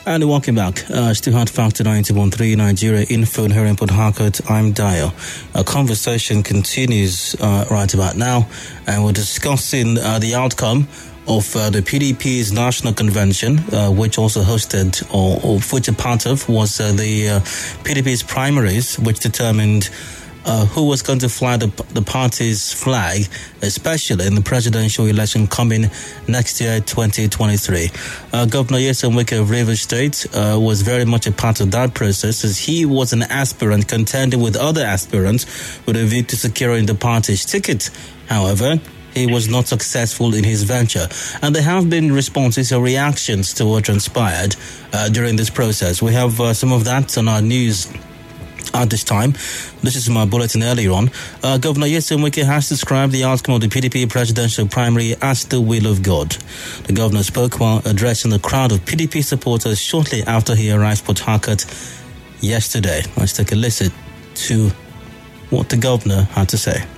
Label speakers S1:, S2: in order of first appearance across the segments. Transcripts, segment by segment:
S1: And welcome back. Still Hard Factor 91.3 Nigeria Info here in Port Harcourt. I'm Dio. Our conversation continues right about now, and we're discussing the outcome of the PDP's National Convention, which also hosted, or which a part of, was the PDP's primaries, which determined who was going to fly the party's flag, especially in the presidential election coming next year, 2023. Governor Nyesom Wike of Rivers State was very much a part of that process, as he was an aspirant contending with other aspirants with a view to securing the party's ticket. However, he was not successful in his venture, and there have been responses or reactions to what transpired during this process. We have some of that on our news at this time. This is my bulletin earlier on. Governor Nyesom Wike has described the outcome of the PDP presidential primary as the will of God. The governor spoke while addressing the crowd of PDP supporters shortly after he arrived Port Harcourt yesterday. Let's take a listen to what the governor had to say.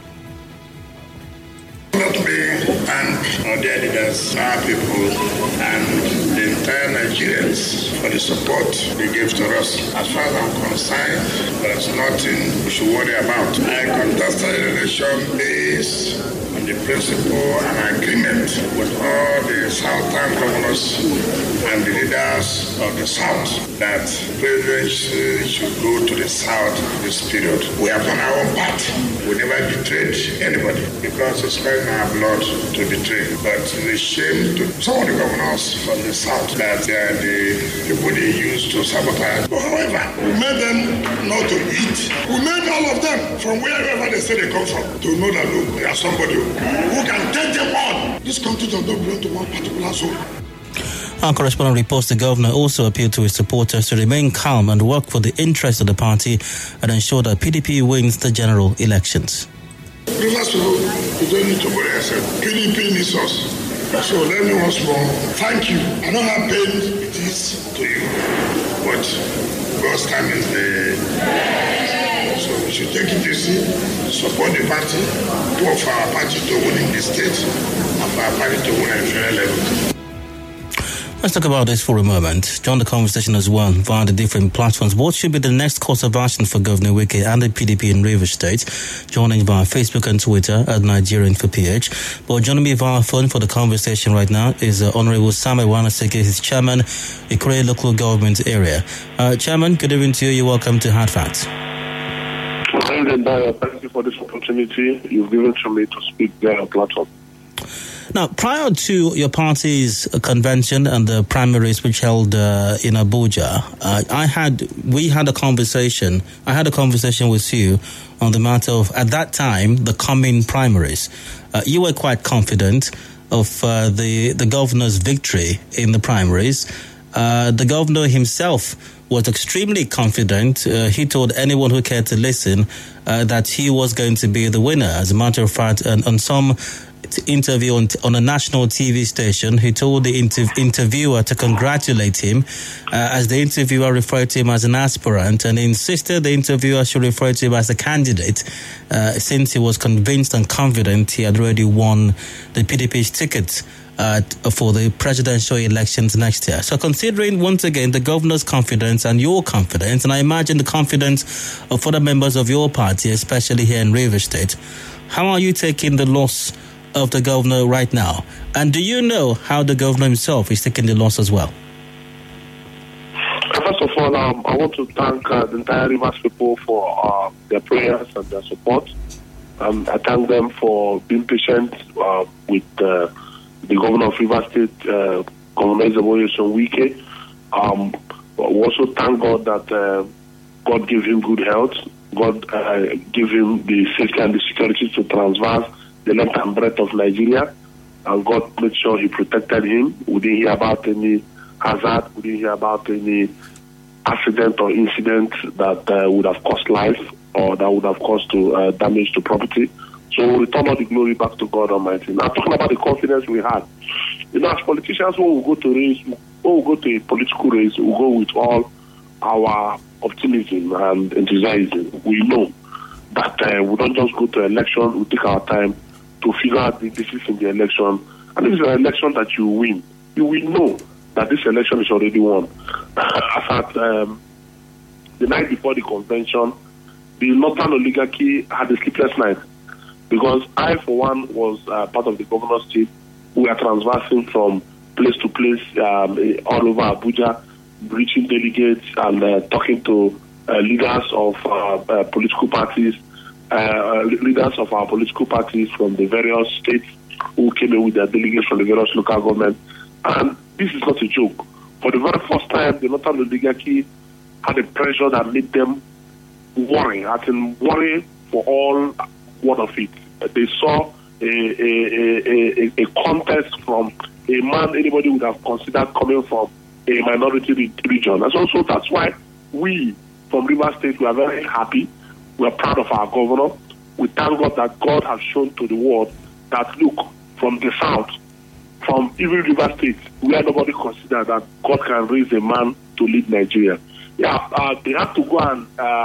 S2: Not me and our dear leaders, our people, and the entire Nigerians for the support they gave to us. As far as I'm concerned, there's nothing we should worry about. I contested the election based on the principle and agreement with all the southern governors and the leaders of the south that presidents should go to the south this period. We have done our own part. We never betrayed anybody because it's not in our blood to betray. But it's a shame to some of the governors from the south that they are the people they use to sabotage. But however, we made them not to eat. We made all of them from wherever they say they come from to know that look, they are somebody who can take them on. This country does not belong to one particular zone.
S1: Our correspondent reports the governor also appealed to his supporters to remain calm and work for the interests of the party and ensure that PDP wins the general elections.
S2: Rivers people, you don't need to worry yourself. PDP needs us. So let me once more thank you. I know how pain it is to you, but God's time is there. So we should take it easy, support the party, work for our party to win in the state, and for our party to win at the federal level.
S1: Let's talk about this for a moment. Join the conversation as well via the different platforms. What should be the next course of action for Governor Wike and the PDP in Rivers State? Joining via Facebook and Twitter at Nigerian for PH. But joining me via phone for the conversation right now is Honorable Samuel Wanaseke, his chairman, Ikure local government area. Chairman, good evening to you. You're welcome to Hard Facts.
S3: Thank you for this opportunity you've given to me to speak there on platform.
S1: Now, prior to your party's convention and the primaries which held in Abuja, we had a conversation. I had a conversation with you on the matter of, at that time, the coming primaries. You were quite confident of the governor's victory in the primaries. The governor himself was extremely confident. He told anyone who cared to listen that he was going to be the winner. As a matter of fact, on some interview on a national TV station, he told the interviewer to congratulate him as the interviewer referred to him as an aspirant, and insisted the interviewer should refer to him as a candidate since he was convinced and confident he had already won the PDP's ticket for the presidential elections next year. So considering once again the governor's confidence and your confidence, and I imagine the confidence of other members of your party, especially here in Rivers State, how are you taking the loss of the governor right now? And do you know how the governor himself is taking the loss as well?
S3: First of all, I want to thank the entire Rivers people for their prayers and their support. I thank them for being patient with the governor of Rivers State, Governor Nyesom Wike. We also thank God that God gave him good health. God gave him the safety and the security to traverse the length and breadth of Nigeria, and God made sure he protected him. We didn't hear about any hazard, we didn't hear about any accident or incident that would have cost life or that would have caused damage to property. So we return all the glory back to God Almighty. Now, talking about the confidence we had, as politicians, when we go to a political race, we go with all our optimism and enthusiasm. We know that we don't just go to election, we take our time to figure out the issues in the election. And this is an election that you win. You will know that this election is already won. as at the night before the convention, the Northern oligarchy had a sleepless night because I, for one, was part of the governor's team. We are transversing from place to place all over Abuja, reaching delegates and talking to leaders of political parties, leaders of our political parties from the various states who came in with their delegates from the various local governments. And this is not a joke. For the very first time, the Northern oligarchy had a pressure that made them worry, worry for all one of it. They saw a contest from a man anybody would have considered coming from a minority region. And so that's why we from Rivers State, we are very happy. We are proud of our governor. We thank God that God has shown to the world that, look, from the south, from even Rivers State, where nobody considered that God can raise a man to lead Nigeria. Yeah, they have to go and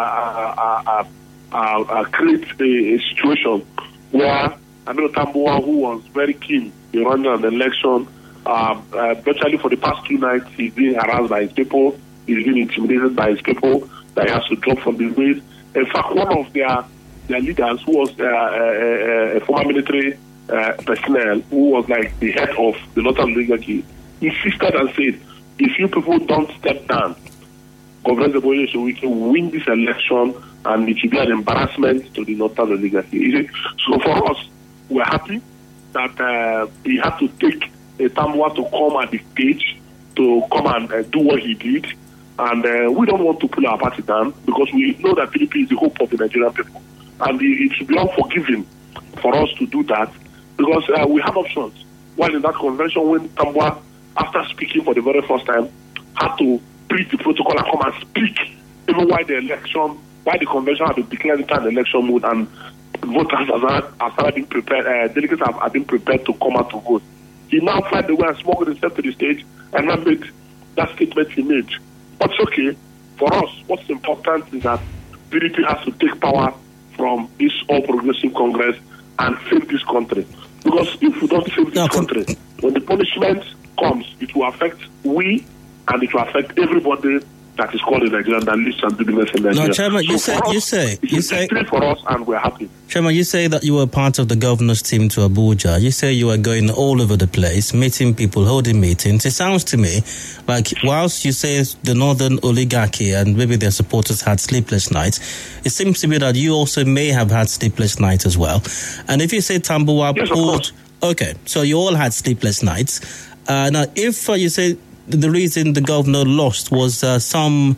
S3: create a situation where Aminu Tambuwal, who was very keen in running an election, virtually for the past 2 nights, he's being harassed by his people, he's being intimidated by his people, that he has to drop from the race. In fact, one of their leaders, who was a former military personnel, who was like the head of the Northern oligarchy, insisted and said, if you people don't step down, Governor Zeboye Sowike will win this election and it will be an embarrassment to the Northern oligarchy. So for us, we're happy that he had to take a Tambuwal to come at the stage to come and do what he did. And we don't want to pull our party down because we know that PDP is the hope of the Nigerian people. And it should be unforgiving for us to do that because we have options. While in that convention, when Tambuwal, after speaking for the very first time, had to breach the protocol and come and speak, even while the convention had been declared into an election mode and voters have been prepared, delegates have been prepared to come out to vote. He now found the way and smuggled himself to the stage and now made that statement he made. But it's okay. For us, what's important is that PDP has to take power from this All Progressive Congress and save this country. Because if we don't save this country, when the punishment comes, it will affect we and it will affect everybody that is called in Nigeria that lives and business in Nigeria.
S1: No, Chairman, you say
S3: for us, and we're happy.
S1: Chairman, you say that you were part of the governor's team to Abuja. You say you were going all over the place, meeting people, holding meetings. It sounds to me like whilst you say the Northern oligarchy and maybe their supporters had sleepless nights, it seems to me that you also may have had sleepless nights as well. And if you say Tambuwal pulled, okay, so you all had sleepless nights. Now, if you say the reason the governor lost was some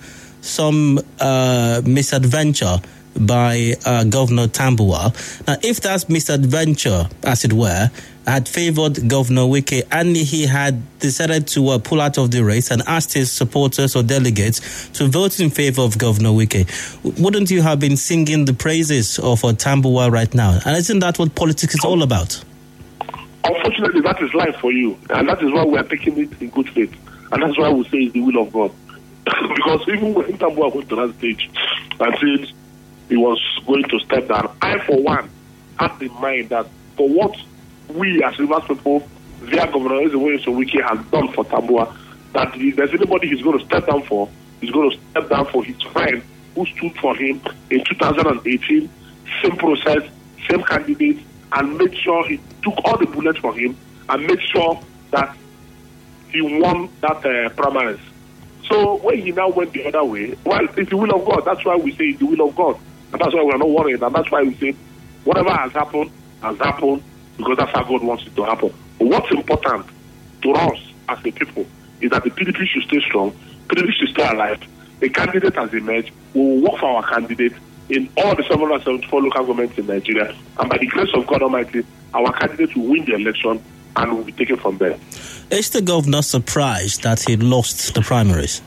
S1: misadventure by Governor Tambuwal. Now, if that misadventure, as it were, had favoured Governor Wike and he had decided to pull out of the race and asked his supporters or delegates to vote in favour of Governor Wike, wouldn't you have been singing the praises of Tambuwal right now? And isn't that what politics is all about?
S3: Unfortunately, that is life for you. And that is why we are taking it in good faith. And that's why we say it's the will of God. Because even when Tambuwal went to that stage and said he was going to step down, I, for one, had in mind that for what we as Rivers people, their Governor Zeboye Sowike has done for Tambuwal, that if there's anybody he's going to step down for, he's going to step down for his friend who stood for him in 2018, same process, same candidate, and made sure he took all the bullets for him and made sure that he won that primaries. So when he now went the other way, well, it's the will of God. That's why we say it's the will of God. And that's why we're not worried. And that's why we say whatever has happened because that's how God wants it to happen. But what's important to us as a people is that the PDP should stay strong, PDP should stay alive. A candidate has emerged. We will work for our candidate in all the 774 local governments in Nigeria. And by the grace of God Almighty, our candidate will win the election and will be taken from there.
S1: Is the governor surprised that he lost the primaries?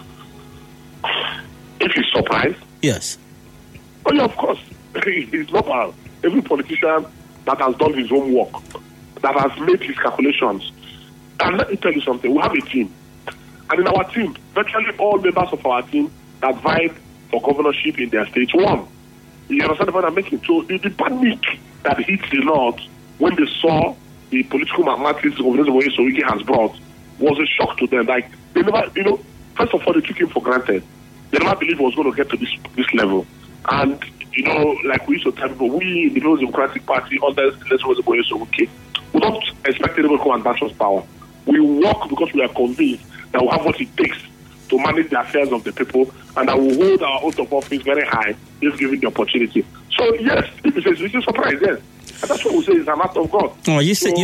S3: If he's surprised?
S1: Yes.
S3: Oh, yeah, of course. He's normal. Every politician that has done his homework, that has made his calculations. And let me tell you something. We have a team. And in our team, virtually all members of our team that vied for governorship in their states won. You understand what I'm making? So the panic that hit the North when they saw the political mathematics Governor Zeboye Sowike has brought was a shock to them. Like, they never, first of all, they took him for granted. They never believed he was going to get to this level. And, like we used to tell people, we in the People's Democratic Party, under we don't expect anybody to come and dash us power. We work because we are convinced that we have what it takes to manage the affairs of the people, and that we hold our oath of office very high if given the opportunity. So, yes, if it says, it's a surprise, yes. And that's what we say is an act of God.
S1: Oh, you say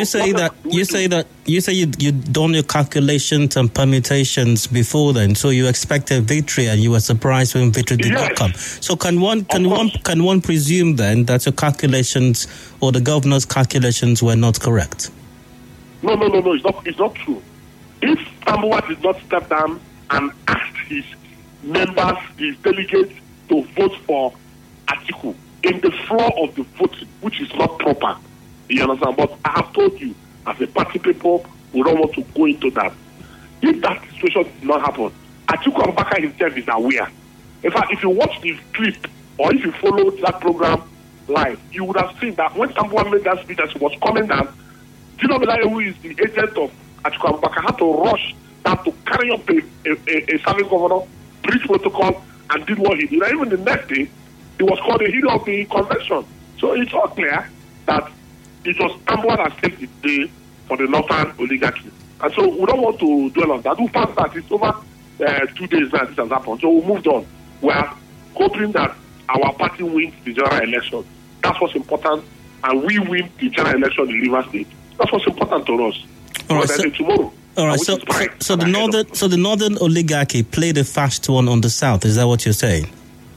S1: you've done your calculations and permutations before then, so you expected victory and you were surprised when victory did not come. So can one presume then that your calculations or the governor's calculations were not correct?
S3: No, it's not true. If Tambuwal did not step down and ask his members, his delegates to vote for Atiku in the floor of the voting, which is not proper, you understand? But I have told you, as a party people, we don't want to go into that. If that situation did not happen, Atiku Abubakar himself is aware. In fact, if you watch the clip or if you follow that program live, you would have seen that when Tambuwal made that speech as he was coming down, Dino Melaye, who is the agent of Atiku Abubakar, had to rush down to carry up a serving governor, breach protocol, and did what he did. And even the next day, he was called a hero of the convention. So it's all clear that it was Tambuwal that saved the day for the northern oligarchy. And so we don't want to dwell on that. We found that it's over 2 days now this has happened. So we moved on. We are hoping that our party wins the general election. That's what's important. And we win the general election in Rivers State. That's what's important to us.
S1: All right, so tomorrow. All right, so the northern oligarchy played a fast one on the south. Is that what you're saying?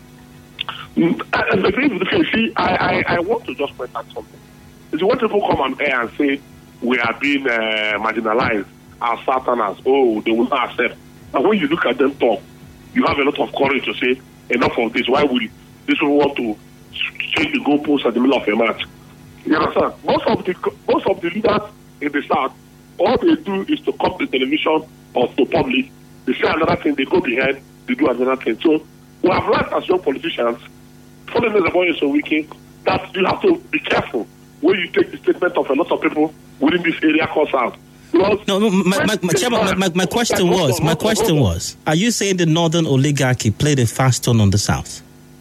S3: I want to just point out something. If you want people come on air and say we are being marginalized as Southerners, they will not accept. And when you look at them talk, you have a lot of courage to say enough of this. Why will this one want to change the goalposts at the middle of a match? You understand? Most of the leaders in the South, all they do is to come to television or to public. They say another thing, they go behind, they do another thing. So we have learned as young politicians, following the voice of Wiki, that you have to be careful when you take the statement of a lot of people within this area called South.
S1: My question was, are you saying the northern oligarchy played a fast turn on the South?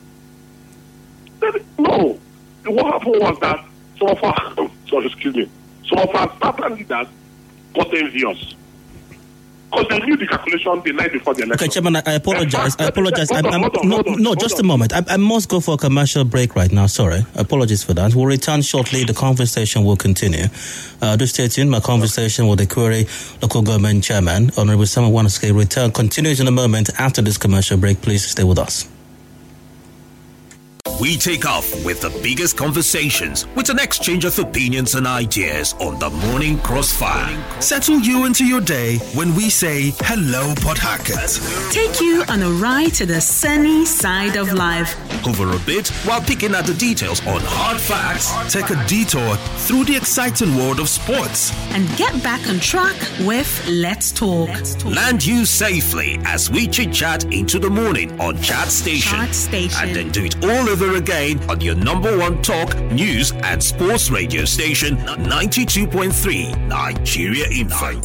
S3: No. What happened was that some of our Southern leaders got envious. Because they knew the calculation the night before the election.
S1: Okay, Chairman, I apologize. Just a moment. I must go for a commercial break right now. Sorry. Apologies for that. We'll return shortly. The conversation will continue. Do stay tuned. My conversation with the Query Local Government Chairman, Honorable Samuel Wanasike, continues in a moment after this commercial break. Please stay with us.
S4: We take off with the biggest conversations with an exchange of opinions and ideas on the Morning Crossfire. Settle you into your day when we say hello, Port Harcourt.
S5: Take you on a ride to the sunny side of life.
S4: Hover a bit while picking at the details on hard facts. Take a detour through the exciting world of sports.
S5: And get back on track with Let's Talk.
S4: Land you safely as we chit-chat into the morning on Chat Station. And then do it all over again on your number one talk, news and sports radio station, 92.3 Nigeria Info.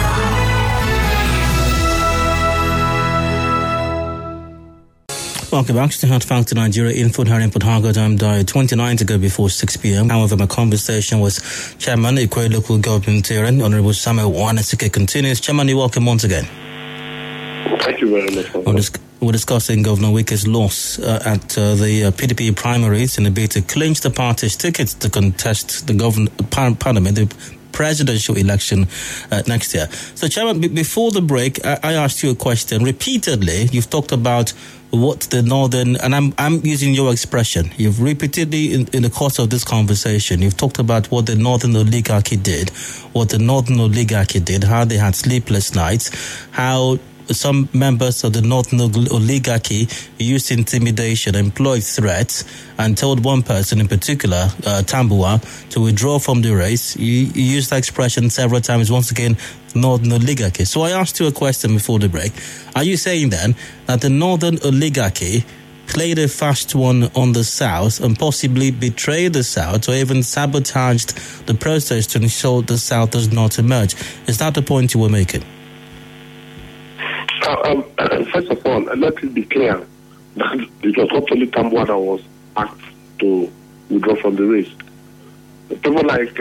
S1: Welcome back to Hard Factor Nigeria Info here in Port Harcourt. I'm Dio, 29 to go before 6 p.m. However, my conversation was Chairman, Ikwe Local Government Area, Honorable Samuel Wanasike continues. Chairman, you're welcome once again.
S3: Thank you very much.
S1: We're discussing Governor Wike's loss at the PDP primaries in a bid to clinch the party's tickets to contest the parliament, the presidential election next year. So, Chairman, before the break, I asked you a question. Repeatedly, you've talked about what the northern, and I'm using your expression, you've repeatedly in the course of this conversation, you've talked about what the northern oligarchy did, how they had sleepless nights, how some members of the northern oligarchy used intimidation, employed threats, and told one person in particular, Tambuwal, to withdraw from the race. You used that expression several times, once again, northern oligarchy. So I asked you a question before the break. Are you saying then that the northern oligarchy played a fast one on the south and possibly betrayed the south or even sabotaged the process to ensure the south does not emerge? Is that the point you were making?
S3: First of all, let it be clear that it was not only Tambuwal that was asked to withdraw from the race. People like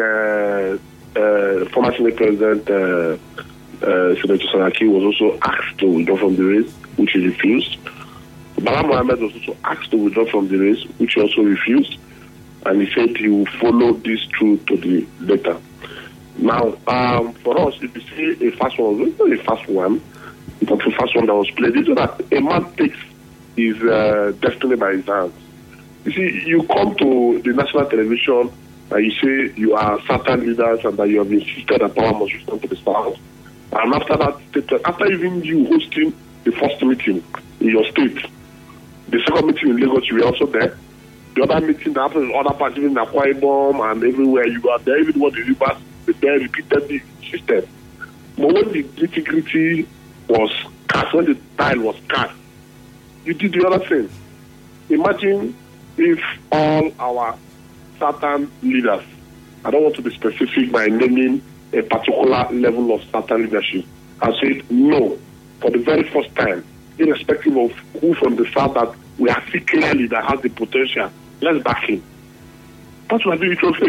S3: former Senate President Senator Saraki was also asked to withdraw from the race, which he refused. Bala Mohammed was also asked to withdraw from the race, which he also refused. And he said he will follow this through to the letter. Now, for us, if you see a fast one, it's not a fast one, but a fast one that was played. It's that a man takes his destiny by his hands. You see, you come to the national television and you say you are certain leaders and that you have insisted that power must return to the South. And after that, after even you hosting the first meeting in your state, the second meeting in Lagos, you were also there. The other meeting that happened in other parts, even in Akwa Ibom and everywhere, you are there. Even when the rivers, they repeated the system. But when the nitty-gritty was cast, when the tile was cast, you did the other thing. Imagine if all our certain leaders, I don't want to be specific by naming a particular level of certain leadership, have said no for the very first time, irrespective of who from the South that we are see clearly that has the potential, let's back him. That's why it was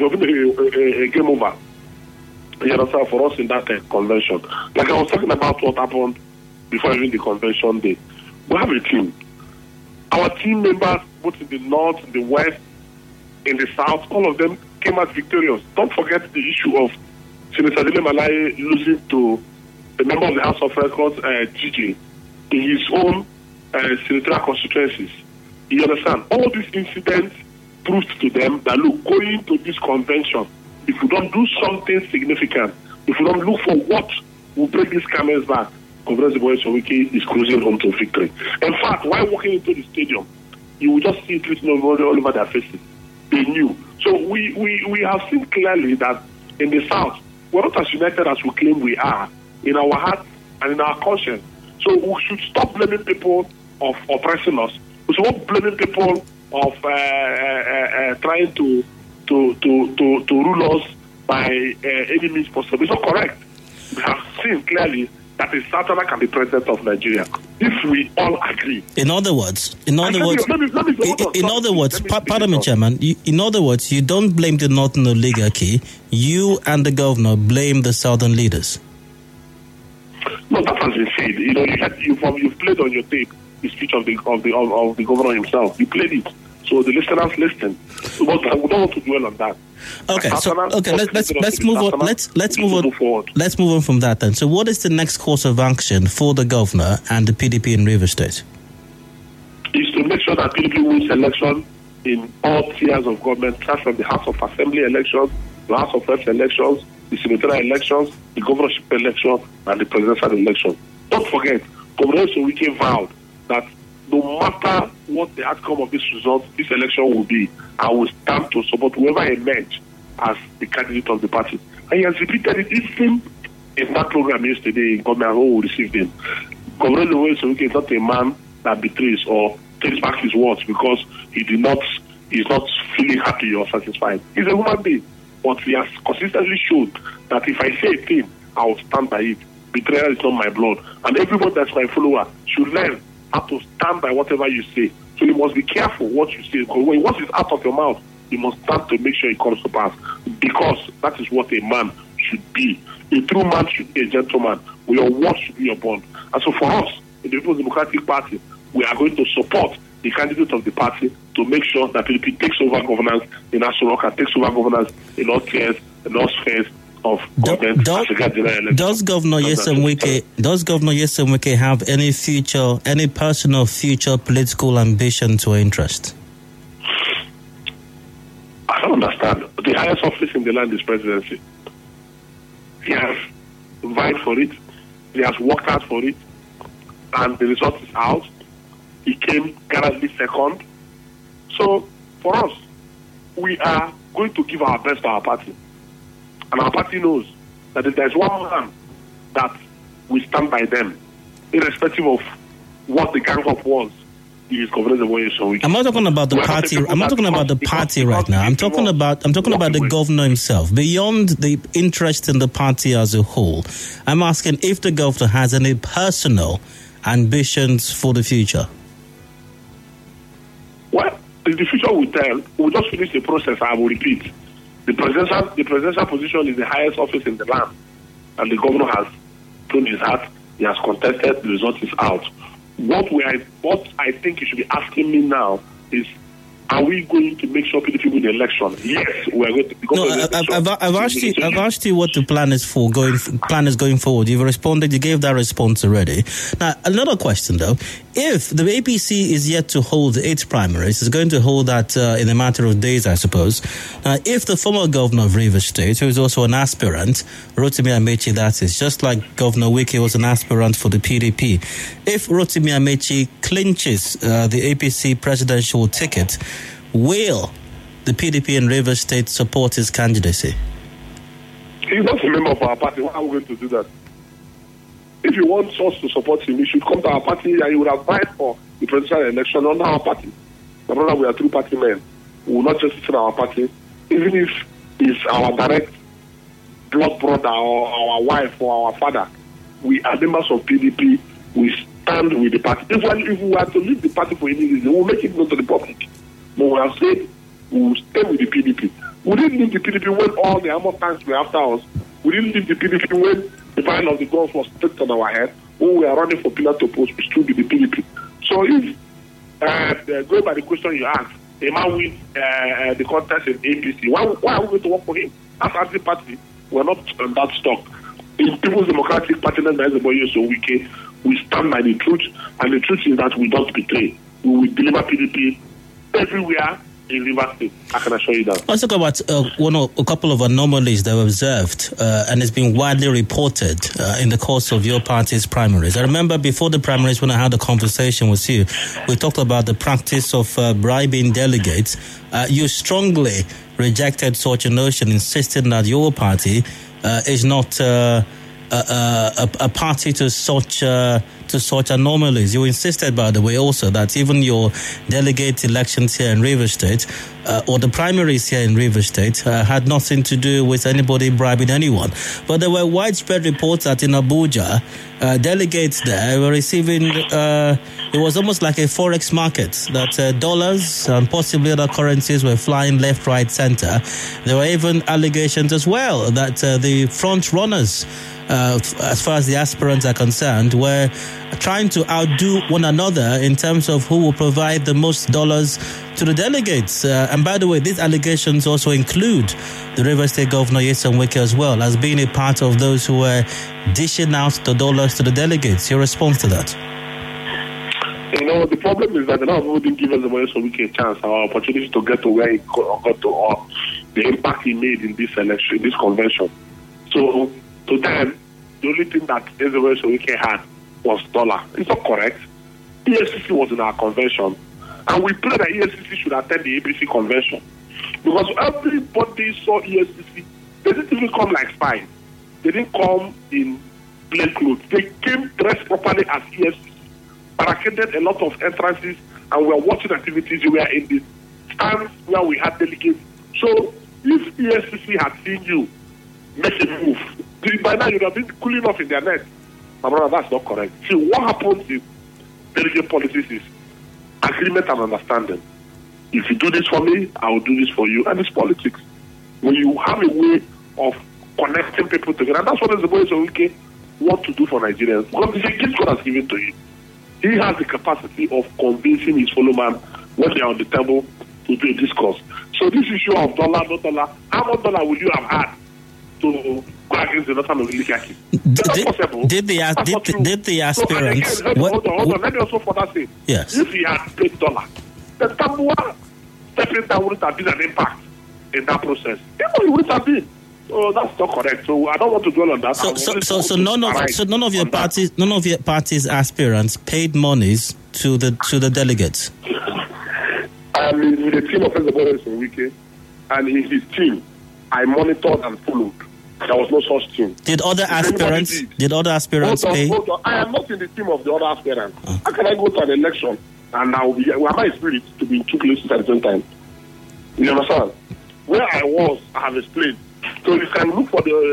S3: a game over. You understand, for us in that convention. Like I was talking about what happened before even the convention day. We have a team. Our team members, both in the North, in the West, in the South, all of them came out victorious. Don't forget the issue of Senator Dele Malaye losing to a member of the House of Records, Gigi, in his own senatorial constituencies. You understand? All these incidents proved to them that, look, going to this convention, if we don't do something significant, if we don't look for what will bring these camels back, Congress Boys Sowike is cruising home to victory. In fact, while walking into the stadium, you will just see it written all over their faces. They knew. So we have seen clearly that in the South, we're not as united as we claim we are, in our heart and in our conscience. So we should stop blaming people of oppressing us. We should stop blaming people of trying to rule us by any means possible. It's not correct. We have seen clearly that a Southerner can be president of Nigeria if we all agree.
S1: In other words, pardon me, Chairman. In other words, you don't blame the Northern oligarchy. You and the governor blame the Southern leaders.
S3: No, that has been said. You know, you've played on your tape the speech of the governor himself. You played it, so the listeners listened. But I don't want to dwell on that.
S1: Okay, let's move on. Let's move on from that then. So, what is the next course of action for the governor and the PDP in Rivers State?
S3: Is to make sure that PDP wins election in all tiers of government, starting from the House of Assembly elections, the House of Reps elections, the senatorial elections, the governorship election, and the presidential election. Don't forget, Governor Sowike vowed that no matter what the outcome of this result, this election will be, I will stand to support whoever emerge as the candidate of the party. And he has repeated it even in that program yesterday in government who received him. Governor Sowike is not a man that betrays or takes back his words because he's not feeling happy or satisfied. He's a human being, but he has consistently shown that if I say a thing, I will stand by it. Betrayal is not my blood. And everybody that's my follower should learn how to stand by whatever you say. So you must be careful what you say, because when what is out of your mouth, you must stand to make sure it comes to pass, because that is what a man should be. A true man should be a gentleman. Your word should be your bond. And so for us, in the People's Democratic Party, we are going to support the candidate of the party to make sure that PDP takes over governance in Aso Rock and takes over governance in all tiers and all spheres of government.
S1: Does Governor Nyesom Wike have any personal future political ambitions or interest?
S3: I don't understand. The highest office in the land is presidency. He has vied for it. He has worked hard for it. And the result is out. He came gallantly second. So, for us, we are going to give our best to our party. And our party knows that if there's one man that we stand by them, irrespective of what the gang up was, is Governor Zeboye Wike.
S1: I'm not talking about the party. I'm not talking about the party right now. I'm talking about the governor himself. Beyond the interest in the party as a whole, I'm asking if the governor has any personal ambitions for the future.
S3: Well, the future will tell. We'll just finish the process. I will repeat. The presidential position is the highest office in the land, and the governor has thrown his hat. He has contested. The result is out. What I think you should be asking me now is, are we going to make sure PDP win the election? Yes, we are going to.
S1: I've asked you what the plan is going forward. You've responded. You gave that response already. Now, another question though: if the APC is yet to hold its primaries, it's going to hold that in a matter of days, I suppose. If the former governor of Rivers State, who is also an aspirant, Rotimi Amechi, that is, just like Governor Wike was an aspirant for the PDP, if Rotimi Amechi clinches the APC presidential ticket, will the PDP in Rivers State support his candidacy?
S3: He's not a member of our party. Why are we going to do that? If you want us to support him, he should come to our party and he would have fight for the presidential election on our party. My brother, we are two party men. We will not just sit in our party. Even if it's our direct blood brother or our wife or our father, we are members of PDP. We stand with the party. If we were to leave the party for any reason, we'll make it known to the public. But we have said we will stay with the PDP. We didn't leave the PDP when all the armor tanks were after us. We didn't leave the PDP when the fire of the guns was put on our head. When we are running for pillar to post, we stood with the PDP. So if, going by the question you asked, a man wins the contest in APC, why are we going to work for him? As anti-party, we're not on that stock. In People's Democratic Party, Wike, we stand by the truth, and the truth is that we don't betray. We will deliver PDP everywhere in Rivers State. I can assure you that. Let's
S1: talk about a couple of anomalies that were observed and it's been widely reported in the course of your party's primaries. I remember before the primaries when I had a conversation with you, we talked about the practice of bribing delegates. You strongly rejected such a notion, insisting that your party is not a party to such anomalies. You insisted, by the way, also that even your delegate elections here in Rivers State or the primaries here in Rivers State had nothing to do with anybody bribing anyone. But there were widespread reports that in Abuja, delegates there were receiving, it was almost like a forex market, that dollars and possibly other currencies were flying left, right, center. There were even allegations as well that the front runners, as far as the aspirants are concerned, were trying to outdo one another in terms of who will provide the most dollars to the delegates. And by the way, these allegations also include the Rivers State Governor Nyesom Wike as well, as being a part of those who were dishing out the dollars to the delegates. Your response to that?
S3: You know, the problem is that a lot of people didn't give us the Nyesom Wike a chance, our opportunity to get to where he got to, or the impact he made in this election, this convention. So, to them, the only thing that Nyesom Wike had was dollar. It's not correct. EFCC was in our convention, and we pray that EFCC should attend the APC convention, because everybody saw EFCC. They didn't even come like spies. They didn't come in plain clothes. They came dressed properly as EFCC, barricaded a lot of entrances, and we were watching activities. We were in the stands where we had delegates. So if EFCC had seen you make a move, by now you'd have been cooling off in their net. My brother, that's not correct. See, what happens in delegate policies is agreement and understanding. If you do this for me, I will do this for you. And it's politics. When you have a way of connecting people together, and that's what Nyesom Wike want to do for Nigerians. Because it's a gift God has given to him. He has the capacity of convincing his fellow man when they are on the table to do a discourse. So this issue of dollar, no dollar, how much dollar would you have had to go against the Northern oligarchy?
S1: Did the aspirants...
S3: Hold on. Let me also further say,
S1: yes.
S3: If he had paid dollar, the Tambuwa stepping down wouldn't have been an impact in that process. It wouldn't have been. So that's not correct. So I don't want to dwell on that.
S1: So none of your party's aspirants paid monies to the delegates.
S3: I'm in the team of Nyesom Wike, and in his team, I monitored and followed. There was no such thing.
S1: Did other aspirants pay?
S3: Hold on. I am not in the team of the other aspirants. How can I go to an election and my spirit to be in two places at the same time. You understand? Where I was, I have explained. So you can look for the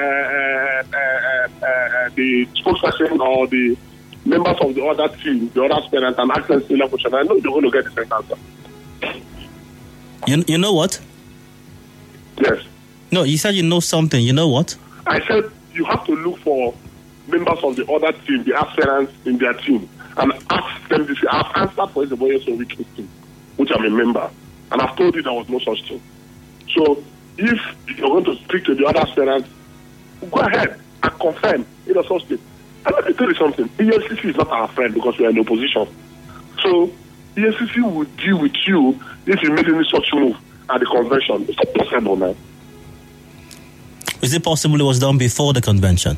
S3: spokesperson or the members of the other team, the other parents, and ask them similar question. I know you're going to get the same answer.
S1: You know what?
S3: Yes.
S1: No, you said you know something. You know what?
S3: I said you have to look for members of the other team, the aspirants in their team, and ask them this. I've answered for the Boye Sowike team, which I'm a member, and I've told you there was no such thing. So if you're going to speak to the other aspirants, go ahead and confirm in a such thing. And let me tell you something. EFCC is not our friend because we are in opposition. So EFCC will deal with you if you make any such move at the convention. It's not possible, man.
S1: Is it possible it was done before the convention?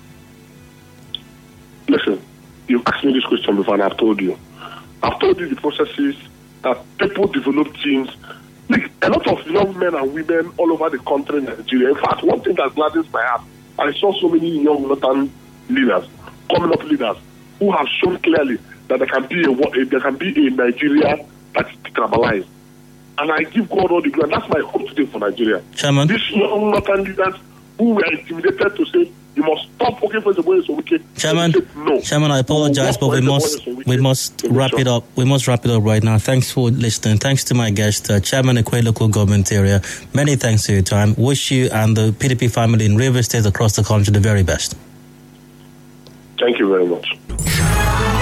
S3: Listen, you've asked me this question before and I've told you. I've told you the processes that people develop teams. Like, a lot of young men and women all over the country in Nigeria. In fact, one thing that gladdens my heart, I saw so many young Northern leaders, coming up leaders, who have shown clearly that there can be a Nigeria that is detribalized. And I give God all the glory. That's my hope today for Nigeria.
S1: Chairman.
S3: These young Northern leaders who were intimidated to say, you must stop working for the Boye Sowike.
S1: Chairman,
S3: no.
S1: Chairman, I apologize, but we must wrap it up. We must wrap it up right now. Thanks for listening. Thanks to my guest, Chairman Ekwe Local Government Area. Many thanks for your time. Wish you and the PDP family in Rivers State across the country the very best.
S3: Thank you very much.